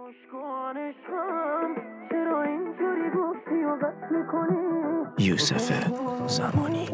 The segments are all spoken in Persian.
یوسف زمانی.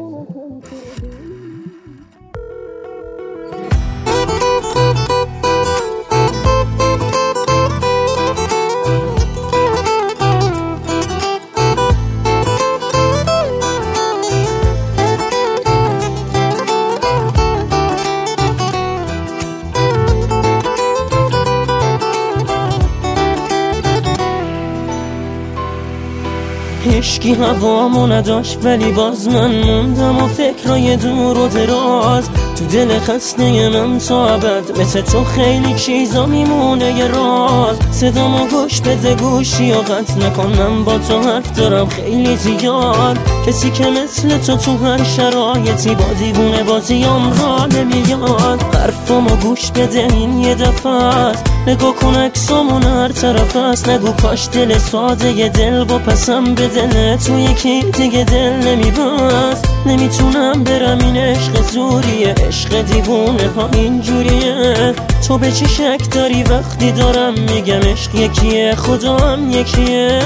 عشقی هوامو نداشت ولی باز من موندم و فکرای دور و دراز تو دل خسته من تا ابد. مثل تو خیلی چیزا میمونه یه راز. صدامو گوش بده گوشی و قطع نکن، من با تو حرف دارم خیلی زیاد. کسی که مثل تو هر شرایطی با دیوونه بازیام را نمیاد. حرفامو گوش بده این یه دفعه است، نگاه کن عکسامون هر طرف است. نگو کاش دل ساده یه دل با پسم به دل تو یکی دیگه دل نمیبست. نمیتونم برم این عشق زوریه، عشق دیوونه ها اینجوریه. تو به چی شک داری وقتی دارم میگم عشق یکیه، خدا هم یکیه.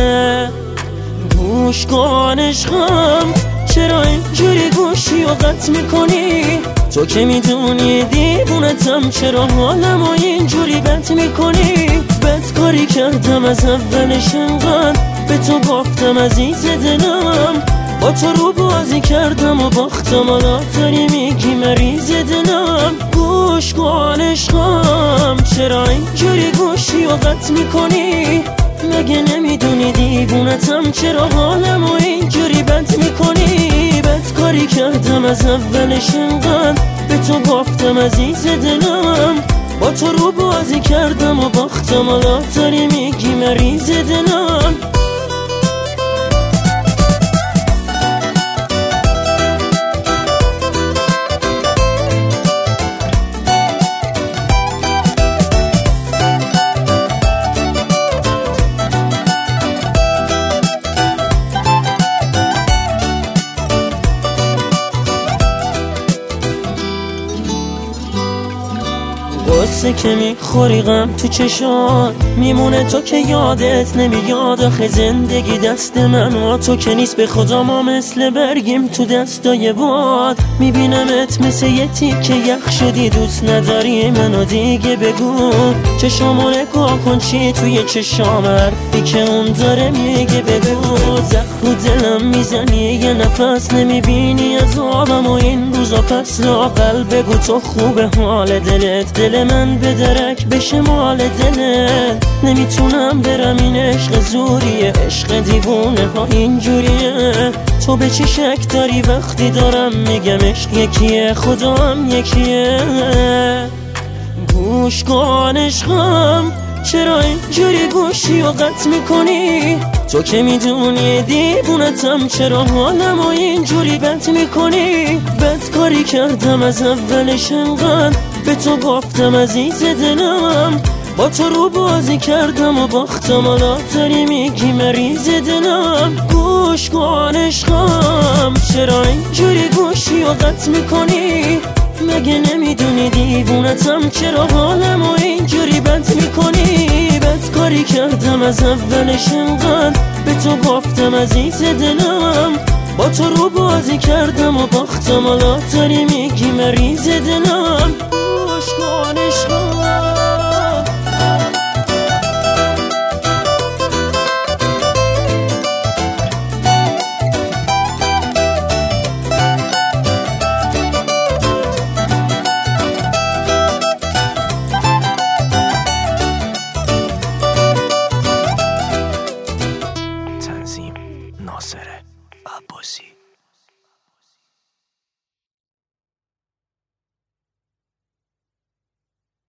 گوش کن عشقم، چرا اینجوری گوشی و قطع میکنی؟ تو که میدونی دیوونتم، چرا حالمو اینجوری بد میکنی؟ بد کاری کردم از اولش انقدر به تو باختم عزیز دلم. با تو رو بازی کردم و باختم، حالا داری میگی مریض دلم. گوش کن عشقم، چرا اینجوری گوشی و قطع میکنی؟ مگه نمیدونی دیوونتم، چرا حالمو اینجوری بد میکنی؟ بد کاری کردم از اولش انقدر به تو باختم عزیز دلم. با تو رو بازی کردم و باختم، حالا داری میگی مریض دلم. قصه که میخوری غم تو چشات میمونه، تو که یادت نمیاد. آخه زندگی دست من و تو که نیست، به خدا ما مثل برگیم تو دستای باد. میبینمت مثل یه تیکه یخ شدی، دوست نداری منو دیگه بگو. چشامو نگاه کن چی توی چشام، حرفی که اون داره میگه بگو. زخم دلم میزنی یه نفس، نمیبینی از آبم و این روزا پس لاقل بگو تو خوبه حال دلت. دل من به درک بشه مال دلت. نمیتونم برم این عشق زوریه، عشق دیوونه ها اینجوریه. تو به چی شک داری وقتی دارم میگم عشق یکیه، خدا هم یکیه. گوش کن عشقم، چرا اینجوری گوشی و قطع میکنی؟ تو که میدونی دیوونتم، چرا حالمو اینجوری بد میکنی؟ بد کاری کردم از اولش انقدر به تو باختم عزیز دلم. با تو رو بازی کردم و باختم، حالا داری میگی مریض دلم. گوش کن عشقم، چرا اینجوری گوشی و قطع میکنی؟ مگه نمیدونی دیوونتم، چرا حالمو اینجوری بد میکنی؟ بد کاری کردم از اولش انقدر به تو باختم عزیز دلم. با تو رو بازی کردم و باختم، حالا داری میگی مریض دلم. گوش کن عشقم. تنظیم ناصر عباسی.